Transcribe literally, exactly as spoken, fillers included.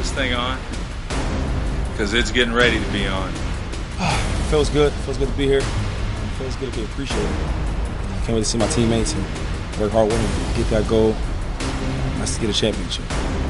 this thing on? Because it's getting ready to be on. Feels good. Feels good to be here. Feels good to be appreciated. I can't wait to see my teammates and work hard with them, get that goal. Let's get a championship.